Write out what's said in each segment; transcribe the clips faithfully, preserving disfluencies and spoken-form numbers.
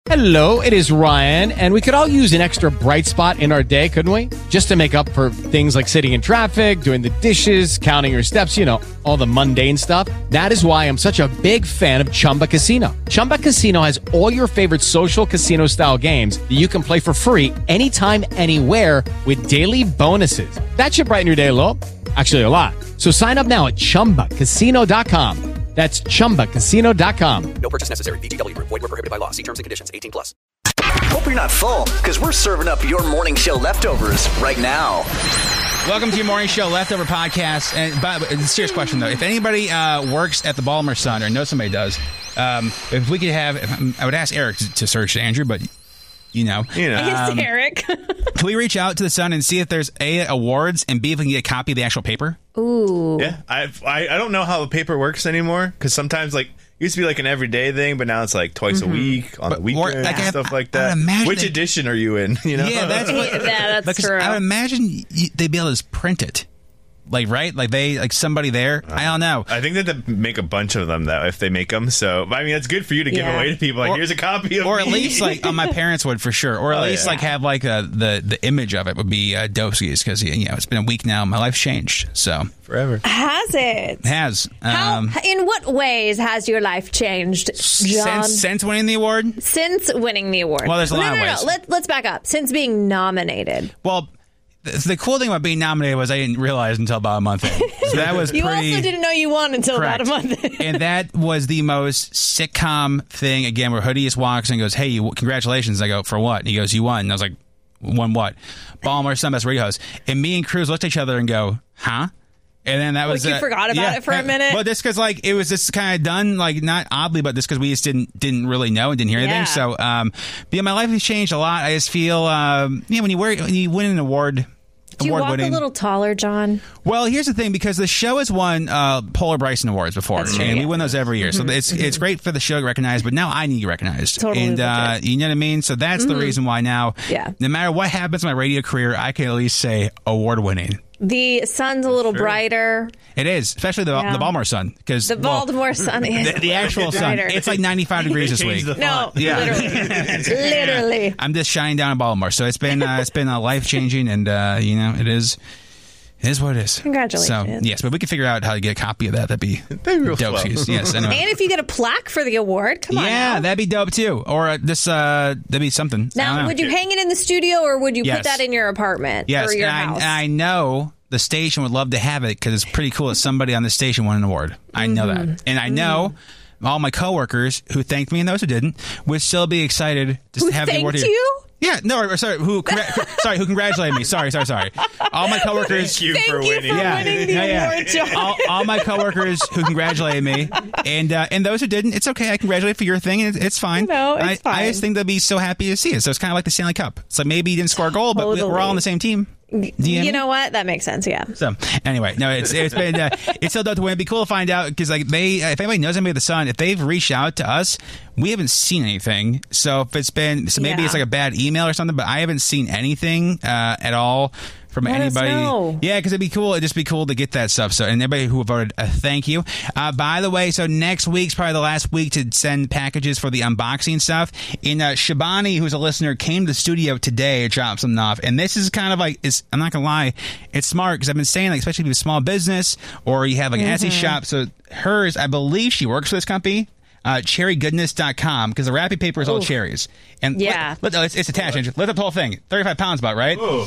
Hello, it is Ryan, and we could all use an extra bright spot in our day, couldn't we? Just to make up for things like sitting in traffic, doing the dishes, counting your steps, you know, all the mundane stuff. That is why I'm such a big fan of Chumba Casino. Chumba Casino has all your favorite social casino-style games that you can play for free anytime, anywhere with daily bonuses. That should brighten your day a little. Actually, a lot. So sign up now at chumba casino dot com. That's chumba casino dot com. No purchase necessary. V G W Group. Void where prohibited by law. See terms and conditions. eighteen plus. Hope you're not full, because we're serving up your morning show leftovers right now. Welcome to your morning show leftover podcast. And but serious question though, if anybody uh, works at the Baltimore Sun or knows somebody does, um, if we could have, I would ask Eric to, to search Andrew, but you know, you know, um, it's Eric. Can we reach out to the Sun and see if there's A, awards, and B, if we can get a copy of the actual paper? Ooh. Yeah, I've, I I don't know how the paper works anymore, because sometimes like it used to be like an everyday thing, but now it's like twice mm-hmm. a week on but, the weekend or, like, and I, stuff like I, that. I Which they, edition are you in? You know, yeah, that's what, yeah, that's true. I would imagine they'd be able to print it. Like, right? Like, they, like, somebody there? Uh, I don't know. I think that they make a bunch of them, though, if they make them. So, I mean, it's good for you to give yeah. away to people. Like, or, here's a copy of Or me. at least, like, oh, my parents would for sure. Or at oh, least, yeah. like, have, like, a, the the image of it would be uh, Dopski's. Because, you know, it's been a week now. My life's changed. So. Forever. Has it? It has. How, um, in what ways has your life changed, John? Since, since winning the award? Since winning the award. Well, there's a no, lot no, of no, ways. No. Let, let's back up. Since being nominated. Well, the, the cool thing about being nominated was I didn't realize until about a month in. So that was you pretty... You also didn't know you won until correct. about a month in. And that was the most sitcom thing, again, where Hoodie just walks and goes, hey, you, congratulations. I go, for what? And he goes, you won. And I was like, won what? Baltimore Sun Best Radio Host. And me and Cruz looked at each other and go, huh? And then that was like you uh, forgot about yeah, it for a minute. Well, just because like it was just kind of done, like not oddly, but just because we just didn't didn't really know and didn't hear anything. Yeah. So, um, but yeah, my life has changed a lot. I just feel, um, yeah, when you wear when you win an award. Do you walk winning. a little taller, John? Well, here's the thing, because the show has won uh, Polar Bryson Awards before, That's true, and yeah. we win those every year. Mm-hmm. So it's mm-hmm. it's great for the show to recognize, but now I need to get recognized. Totally and uh, you know what I mean? So that's mm-hmm. the reason why now, yeah. no matter what happens in my radio career, I can at least say award winning. The sun's a little sure. brighter. It is, especially the, yeah. the Baltimore Sun. Because the Baltimore well, Sun is the, the actual sun. brighter. It's like ninety-five degrees this week. No, yeah. literally. literally. I'm just shining down in Baltimore. So it's been uh, it's been uh, life changing, and uh, you know it is. It is what it is. Congratulations. So, yes, but we can figure out how to get a copy of that. That'd be that'd be real dope. fun. Yes, anyway. And if you get a plaque for the award, come on. Yeah, now. that'd be dope too. Or uh, this, uh, that'd be something. Now, would you hang it in the studio, or would you yes. put that in your apartment yes. or your and house? I, I know the station would love to have it because it's pretty cool that somebody on the station won an award. I know mm-hmm. that. And I know mm-hmm. all my coworkers who thanked me and those who didn't would still be excited to who have the award thanked here. you? Yeah, no, or, sorry, who congr- sorry, who congratulated me. Sorry, sorry, sorry. All my coworkers. Thank you Thank for you winning. for yeah, winning the yeah, yeah. award, John. All, all my coworkers who congratulated me, and uh, and those who didn't, it's okay. I congratulate for your thing, and it's, it's fine. No, it's I, fine. I just think they'll be so happy to see it. So it's kind of like the Stanley Cup. It's like maybe you didn't score a goal, but Totally. we're all on the same team. Do you, you know what? That makes sense. Yeah. So anyway, no, it's it's been uh, it's still dope to win. It'd be cool to find out because like they, if anybody knows anybody at the Sun, if they've reached out to us, we haven't seen anything. So if it's been, so maybe Yeah. it's like a bad email or something, but I haven't seen anything uh, at all from Let us anybody. know. Yeah, because it'd be cool. It'd just be cool to get that stuff. So, and everybody who voted, uh, thank you. Uh, by the way, so next week's probably the last week to send packages for the unboxing stuff. And uh, Shabani, who's a listener, came to the studio today to drop something off. And this is kind of like, it's, I'm not gonna lie, it's smart because I've been saying, like, especially if you have a small business or you have like an mm-hmm. Etsy shop. So hers, I believe she works for this company. Uh, cherry goodness dot com, because the wrapping paper is all Ooh. cherries. And Yeah. let, let, it's, it's attached. Lift up the whole thing. thirty-five pounds about, right? Ooh.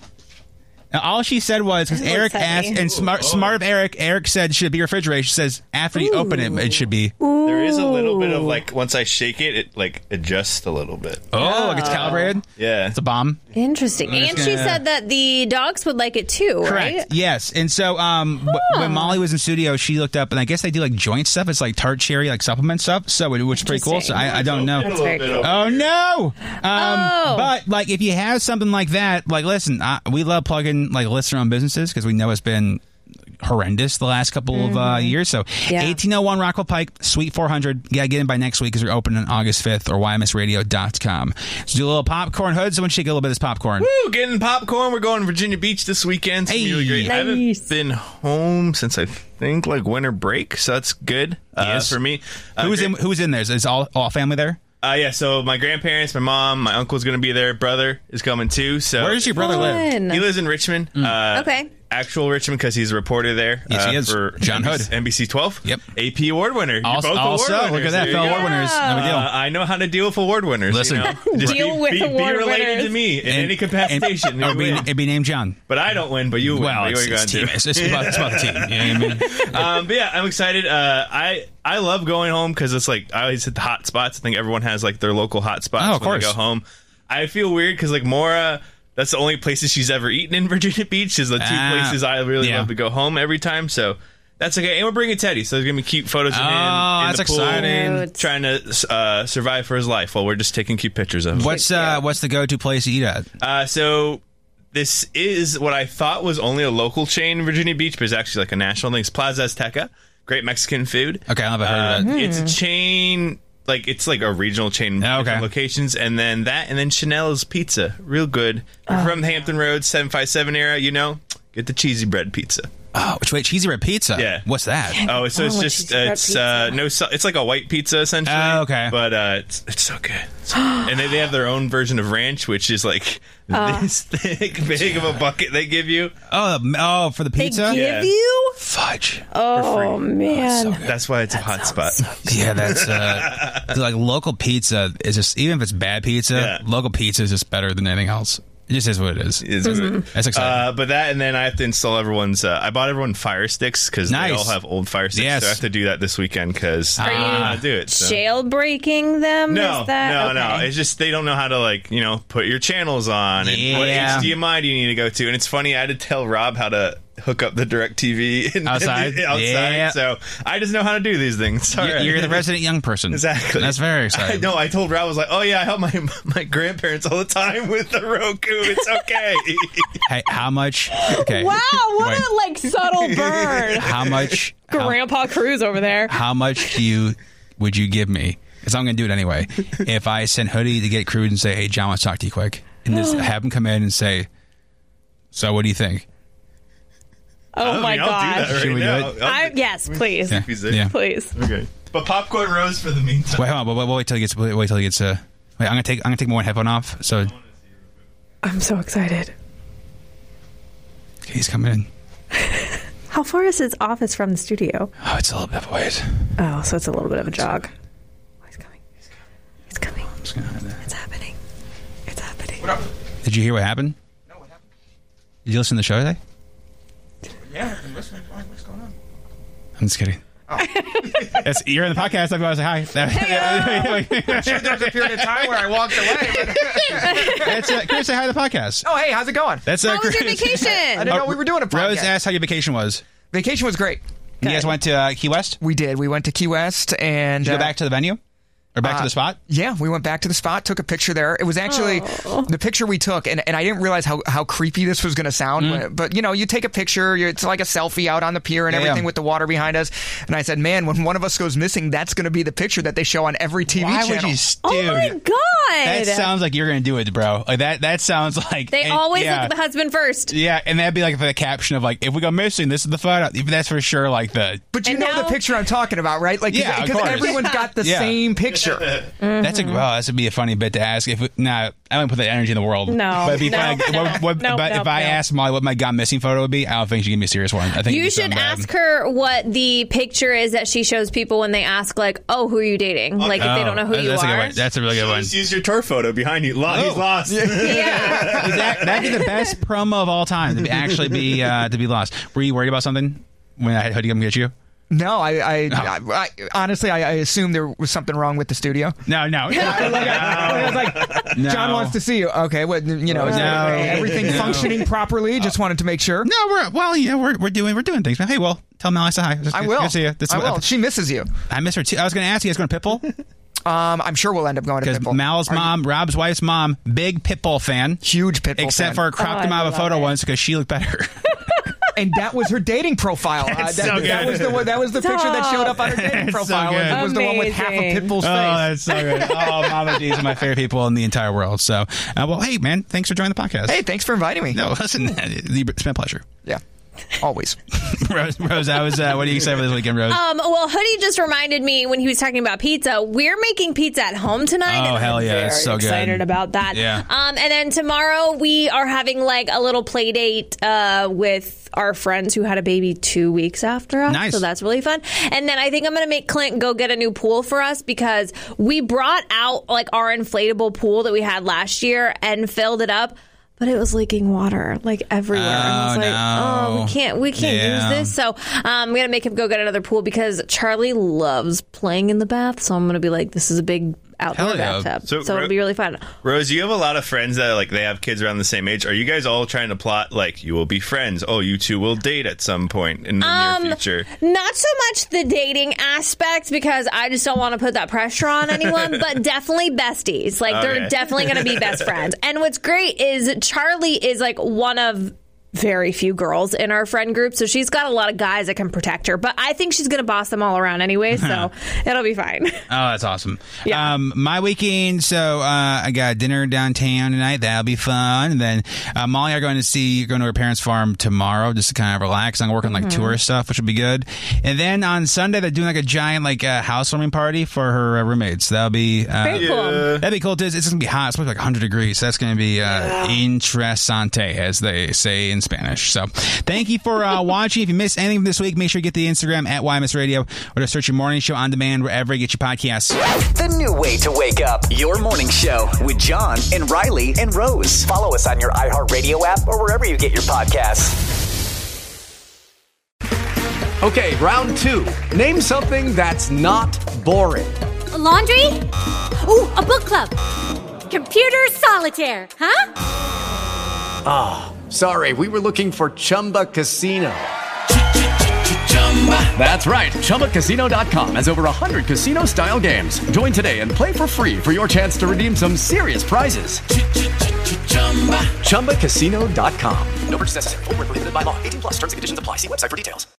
Now, all she said was, because It looks Eric heavy. asked, and smart, smart of Eric, Eric said, should it be refrigerated? She says, after you open it, it should be. There is a little bit of like once I shake it, it like adjusts a little bit. Oh, like it's calibrated? Yeah. It's a bomb. Interesting. And she gonna- said that the dogs would like it too, Correct. right? Yes. And so um, w- when Molly was in studio, she looked up, and I guess they do like joint stuff. It's like tart cherry, like supplement stuff. So it, which is pretty cool. So I, I don't know. That's very cool. Oh no! Um, Oh. But like, if you have something like that, like, listen, I, we love plugging like listener-owned businesses because we know it's been horrendous the last couple Mm-hmm. of uh, years. So Yeah. eighteen oh one Rockwell Pike, Suite four hundred. You gotta get in by next week because we're open on August fifth, or y m s radio dot com. So do a little popcorn hood. Someone shake a little bit of this popcorn. Woo, getting popcorn. We're going to Virginia Beach this weekend. It's Hey. really great. I Nice. haven't been home since I think like winter break, so that's good uh, Yes. for me. Uh, Who's great- in? Who's in there? Is all all family there? Uh, yeah, so my grandparents, my mom, my uncle's going to be there. Brother is coming too. So Where does your brother live? Fun. He lives in Richmond. Uh, Okay. Actual Richmond because he's a reporter there. Yes, uh, he is. For John N B C, Hood. N B C twelve. Yep. A P award winner. You're Also, both also award look winners. at that, There fellow you award go. winners. No big deal. Uh, I know how to deal with award winners. Listen. you know? Just Deal be, with be, be award related winners. to me in any capacitation. And, You or be, win. it'd be named John. But I don't win, but you win. Well, What it's, are you it's, gonna team. do? It's, it's, about, it's about the team. You know what I mean? um, but yeah, I'm excited. Uh, I I love going home because it's like I always hit the hot spots. I think everyone has like their local hot spots Oh, of when they course. go home. I feel weird because like Maura, that's the only places she's ever eaten in Virginia Beach. Is the two Ah, places I really yeah. love to go home every time. So that's okay. And we're bringing Teddy, so there's gonna be cute photos of him Oh, in that's the pool, exciting. Cute. trying to uh, survive for his life while we're just taking cute pictures of him. What's uh, what's the go-to place to eat at? Uh, so this is what I thought was only a local chain in Virginia Beach, but it's actually like a national thing. It's Plaza Azteca. Great Mexican food. Okay, I haven't heard of Uh, that. It's a chain, like it's like a regional chain, Oh, okay. different locations, and then that, and then Chanel's Pizza, real good. If you're from the Hampton Roads seven five seven area, you know, get the cheesy bread pizza. Oh, which wait, cheesy bread pizza. Yeah. What's that? Oh, so it's Oh, just cheesy bread it's uh, pizza. no, sa- it's like a white pizza essentially. Oh, okay. but uh, it's it's so good. So- and they, they have their own version of ranch, which is like this thick, big of a bucket they give you. Oh, the- oh, for the They pizza. give Yeah. you? Fudge. Oh, man. That's why it's a hot spot. Yeah, that's uh, like local pizza is just even if it's bad pizza, Yeah. local pizza is just better than anything else. It just is what it is. Is- That's exciting. Uh, but that, and then I have to install everyone's. Uh, I bought everyone Fire Sticks because Nice. they all have old Fire Sticks. Yes. So I have to do that this weekend because Are I don't you know how to do it. So. Jailbreaking them? No, Is that? no, okay. no. It's just they don't know how to like you know put your channels on and what Yeah. H D M I do you need to go to. And it's funny, I had to tell Rob how to hook up the DirecTV in, Outside? outside. Yeah. So I just know how to do these things. All You're, right. you're the resident young person. Exactly. That's very I exciting. know. I told Rob, I was like, "Oh yeah, I help my my grandparents all the time with the Roku. It's okay." Hey, how much? Okay. Wow, what Wait. a like subtle burn. How much? How, Grandpa Cruz over there. how much do you would you give me? Because I'm going to do it anyway. If I send Hoodie to get Crude and say, "Hey, John wants to talk to you quick," and just have him come in and say, "So, what do you think?" Oh I my mean, I'll do gosh. that right Should we do now. it? I'll- I, yes, please. Yeah. He's there. yeah. Please. Okay. But popcorn rose for the meantime. Wait, hold on. Wait, wait, wait till he gets. Wait, wait till he gets. Uh, wait, I'm gonna take. I'm gonna take my one headphone off. So I'm so excited. he's coming in. How far is his office from the studio? Oh, it's a little bit of a ways. Oh, so it's a little bit of a jog. Oh, he's coming. He's coming. I'm just gonna hide that. It's happening. It's happening. Did you hear what happened? No, what happened? Did you listen to the show today? Yeah, I'm listening. What's going on? I'm just kidding. That's, you're in the podcast. I'm going to say hi. There was a period of time where I walked away. But... That's uh, Chris, say hi to the podcast. Oh, hey, how's it going? That's uh, How was your Chris. vacation? I didn't know we were doing a podcast. Rose asked how your vacation was. Vacation was great. You guys went to uh, Key West? Did We did. We went to Key West and you go uh, back to the venue? Or back to uh, the spot? Yeah, we went back to the spot, took a picture there. It was actually the picture we took, and, and I didn't realize how, how creepy this was going to sound. But, but, you know, you take a picture, you're, it's like a selfie out on the pier and Yeah, everything yeah. with the water behind us. And I said, man, when one of us goes missing, that's going to be the picture that they show on every T V Why channel. would you... Oh Dude, my god! that sounds like you're going to do it, bro. Like that That sounds like... They and- always yeah. look at the husband first. Yeah, and that'd be like the caption of like, if we go missing, this is the photo. That's for sure like the... But you And know now- the picture I'm talking about, right? Like, Yeah, of because course. everyone's got the Yeah. same picture. That's a well. This would be a funny bit to ask. If nah, I don't put that energy in the world. No, but it'd be no, funny. no, what, what, no, but no, if I no. asked Molly what my gone missing photo would be, I don't think she'd give me a serious one. I think You it'd be should something bad. ask her what the picture is that she shows people when they ask, like, "Oh, who are you dating?" Like, if they don't know who Oh, you that's a good are. one. That's a really good one. Just use your tour photo behind you. Lo- He's Oh. lost. Yeah. that, that'd be the best promo of all time. To be, actually be uh, to be lost. Were you worried about something when I had Hoodie come get you? No, I, I, Oh. I, I honestly, I, I assumed there was something wrong with the studio. No, no, no. I was like, No. John wants to see you. Okay, well, you know, is No. everything No. functioning properly? Just wanted to make sure. No, we're well. Yeah, we're we're doing we're doing things. Hey, well, tell Mel I said hi. It's I good- will. Good to see you. This I is- will. She misses you. I miss her too. I was going to ask you guys going to Pitbull Um, I'm sure we'll end up going to because Pitbull. Mal's Are you- mom, Rob's wife's mom, big Pitbull fan. huge Pitbull Except fan. for cropped Oh, him I out of a love photo it. once because she looked better. and that was her dating profile. Uh, that, so that good. was the one- that was the picture that showed up on her dating It's so profile. good. It was the one with half of Amazing. Pitbull's Oh, face. that's so good. Oh, Mama D's are my favorite people in the entire world. So, uh, well, hey, man, thanks for joining the podcast. Hey, thanks for inviting me. No, listen, it's been a pleasure. Yeah. Always. Rose, Rose, I was. Uh, what are you excited for this weekend, Rose? Um, well, Hoodie just reminded me when he was talking about pizza. We're making pizza at home tonight. Oh, and hell I'm yeah. very It's so good. excited about that. Yeah. Um, and then tomorrow we are having like a little play date uh, with our friends who had a baby two weeks after us. Nice. So that's really fun. And then I think I'm going to make Clint go get a new pool for us because we brought out like our inflatable pool that we had last year and filled it up. But it was leaking water like everywhere. Oh, and I was like, no. oh, we can't, we can't Yeah. use this. So um, I'm gonna make him go get another pool because Charlie loves playing in the bath. So I'm gonna be like, this is a big outdoor Hell yeah. bathtub. So, So, Ro- it'll be really fun. Rose, you have a lot of friends that like they have kids around the same age. Are you guys all trying to plot like you will be friends? Oh, you two will date at some point in the Um, near future. Not so much the dating aspect because I just don't want to put that pressure on anyone, but definitely besties. Like they're Okay. definitely going to be best friends. And what's great is Charlie is like one of very few girls in our friend group, so she's got a lot of guys that can protect her. But I think she's going to boss them all around anyway, so it'll be fine. Oh, that's awesome. Yeah. Um, my weekend, so uh, I got dinner downtown tonight. That'll be fun. And then uh, Molly and I are going to see, going to her parents' farm tomorrow just to kind of relax. I'm working like Mm-hmm. tourist stuff, which will be good. And then on Sunday, they're doing like a giant like uh, housewarming party for her uh, roommates. That'll be uh, Very cool. that'd be cool. Too. It's going to be hot. It's supposed to be like one hundred degrees. So that's going to be uh, interesante, as they say in Spanish. So thank you for uh, watching. If you missed anything from this week, make sure you get the Instagram at Y M S Radio or just search your morning show on demand wherever you get your podcasts. The new way to wake up. Your morning show with John and Riley and Rose. Follow us on your iHeartRadio app or wherever you get your podcasts. Okay, round two. Name something that's not boring. A laundry? Ooh, a book club. Computer solitaire, huh? Ah, oh, sorry, we were looking for Chumba Casino. That's right, Chumba Casino dot com has over one hundred casino-style games. Join today and play for free for your chance to redeem some serious prizes. Chumba Casino dot com. No purchase necessary. Void where prohibited by law. eighteen plus terms and conditions apply. See website for details.